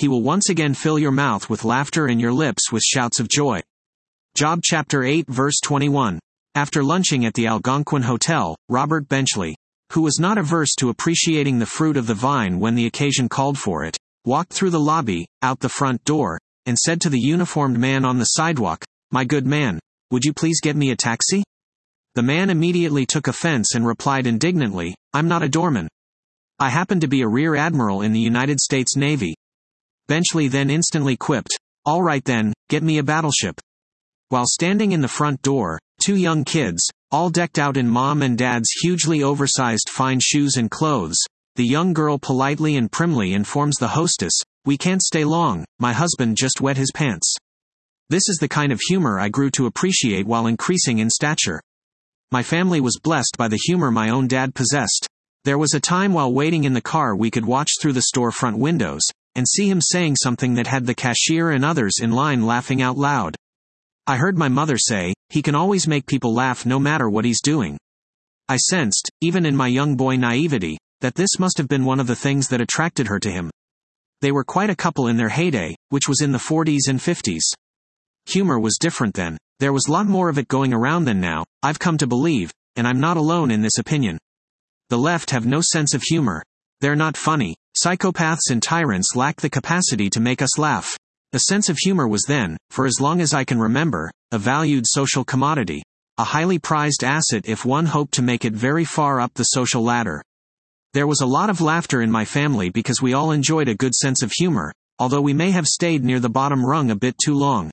he will once again fill your mouth with laughter and your lips with shouts of joy. Job chapter 8 verse 21. After lunching at the Algonquin Hotel, Robert Benchley, who was not averse to appreciating the fruit of the vine when the occasion called for it, walked through the lobby, out the front door, and said to the uniformed man on the sidewalk, "My good man, would you please get me a taxi?" The man immediately took offense and replied indignantly, "I'm not a doorman. I happen to be a rear admiral in the United States Navy." Benchley then instantly quipped, "All right then, get me a battleship." While standing in the front door, two young kids, all decked out in mom and dad's hugely oversized fine shoes and clothes, the young girl politely and primly informs the hostess, "We can't stay long, my husband just wet his pants." This is the kind of humor I grew to appreciate while increasing in stature. My family was blessed by the humor my own dad possessed. There was a time while waiting in the car we could watch through the storefront windows, and see him saying something that had the cashier and others in line laughing out loud. I heard my mother say, "He can always make people laugh no matter what he's doing." I sensed, even in my young boy naivety, that this must have been one of the things that attracted her to him. They were quite a couple in their heyday, which was in the 40s and 50s. Humor was different then. There was a lot more of it going around than now, I've come to believe, and I'm not alone in this opinion. The left have no sense of humor. They're not funny. Psychopaths and tyrants lack the capacity to make us laugh. A sense of humor was then, for as long as I can remember, a valued social commodity. A highly prized asset if one hoped to make it very far up the social ladder. There was a lot of laughter in my family because we all enjoyed a good sense of humor, although we may have stayed near the bottom rung a bit too long.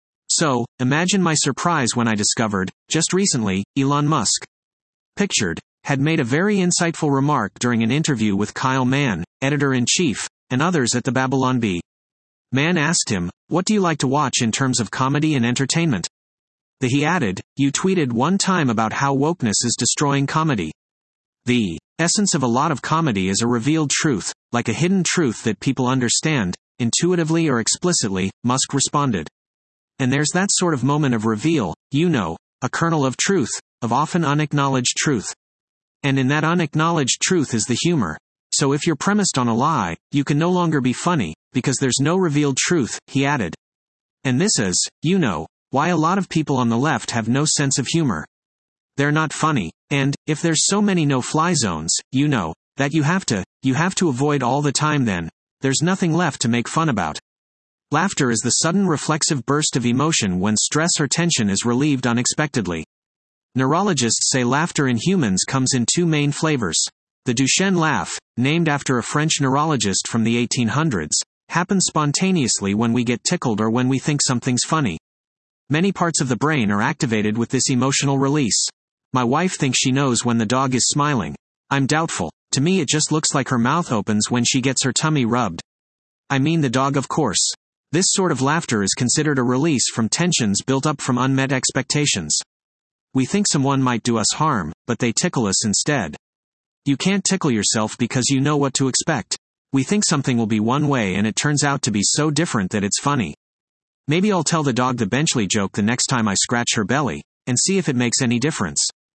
So, imagine my surprise when I discovered, just recently, Elon Musk, pictured, had made a very insightful remark during an interview with Kyle Mann, editor-in-chief, and others at the Babylon Bee. Mann asked him, "What do you like to watch in terms of comedy and entertainment?" He added, "You tweeted one time about how wokeness is destroying comedy. The essence of a lot of comedy is a revealed truth, like a hidden truth that people understand, intuitively or explicitly," Musk responded. And there's that sort of moment of reveal, a kernel of truth, of often unacknowledged truth. And in that unacknowledged truth is the humor. So if you're premised on a lie, you can no longer be funny, because there's no revealed truth, he added. And this is, why a lot of people on the left have no sense of humor. They're not funny, and, if there's so many no-fly zones, that you have to avoid all the time then, there's nothing left to make fun about. Laughter is the sudden reflexive burst of emotion when stress or tension is relieved unexpectedly. Neurologists say laughter in humans comes in two main flavors. The Duchenne laugh, named after a French neurologist from the 1800s, happens spontaneously when we get tickled or when we think something's funny. Many parts of the brain are activated with this emotional release. My wife thinks she knows when the dog is smiling. I'm doubtful. To me it just looks like her mouth opens when she gets her tummy rubbed. I mean the dog, of course. This sort of laughter is considered a release from tensions built up from unmet expectations. We think someone might do us harm, but they tickle us instead. You can't tickle yourself because you know what to expect. We think something will be one way and it turns out to be so different that it's funny. Maybe I'll tell the dog the Benchley joke the next time I scratch her belly, and see if it makes any difference.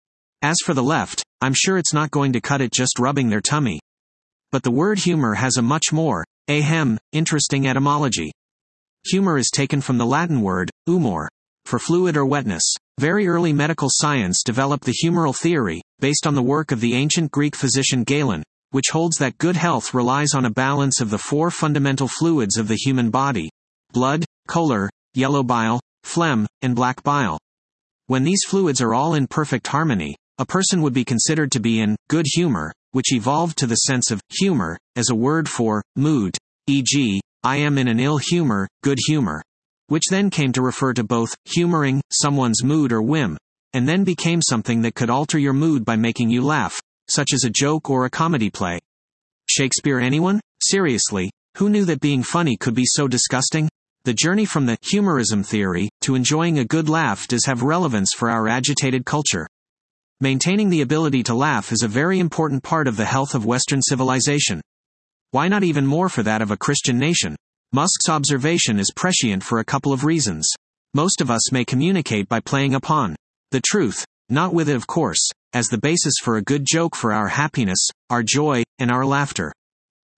As for the left, I'm sure it's not going to cut it just rubbing their tummy. But the word humor has a much more, interesting etymology. Humor is taken from the Latin word, humor, for fluid or wetness. Very early medical science developed the humoral theory, based on the work of the ancient Greek physician Galen, which holds that good health relies on a balance of the four fundamental fluids of the human body: blood, choler, yellow bile, phlegm, and black bile. When these fluids are all in perfect harmony, a person would be considered to be in good humor, which evolved to the sense of humor as a word for mood, e.g., I am in an ill humor, good humor, which then came to refer to both humoring someone's mood or whim, and then became something that could alter your mood by making you laugh, such as a joke or a comedy play. Shakespeare, anyone? Seriously, who knew that being funny could be so disgusting? The journey from the humorism theory to enjoying a good laugh does have relevance for our agitated culture. Maintaining the ability to laugh is a very important part of the health of Western civilization. Why not even more for that of a Christian nation? Musk's observation is prescient for a couple of reasons. Most of us may communicate by playing upon the truth, not with it of course, as the basis for a good joke for our happiness, our joy, and our laughter.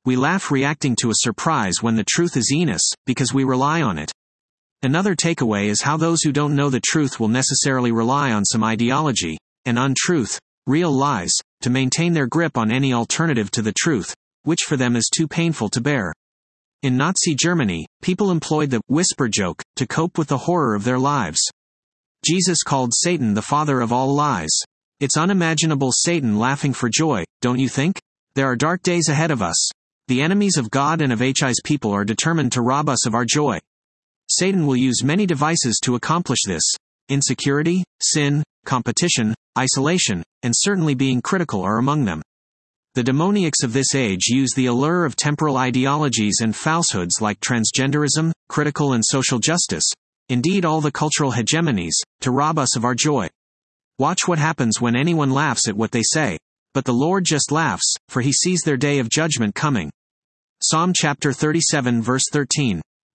We laugh reacting to a surprise when the truth is Enos, because we rely on it. Another takeaway is how those who don't know the truth will necessarily rely on some ideology, an untruth, real lies, to maintain their grip on any alternative to the truth, which for them is too painful to bear. In Nazi Germany, people employed the whisper joke to cope with the horror of their lives. Jesus called Satan the father of all lies. It's unimaginable Satan laughing for joy, don't you think? There are dark days ahead of us. The enemies of God and of His people are determined to rob us of our joy. Satan will use many devices to accomplish this. Insecurity, sin, competition, isolation, and certainly being critical are among them. The demoniacs of this age use the allure of temporal ideologies and falsehoods like transgenderism, critical and social justice, indeed all the cultural hegemonies, to rob us of our joy. Watch what happens when anyone laughs at what they say. But the Lord just laughs, for He sees their day of judgment coming. Psalm chapter 37 verse 13.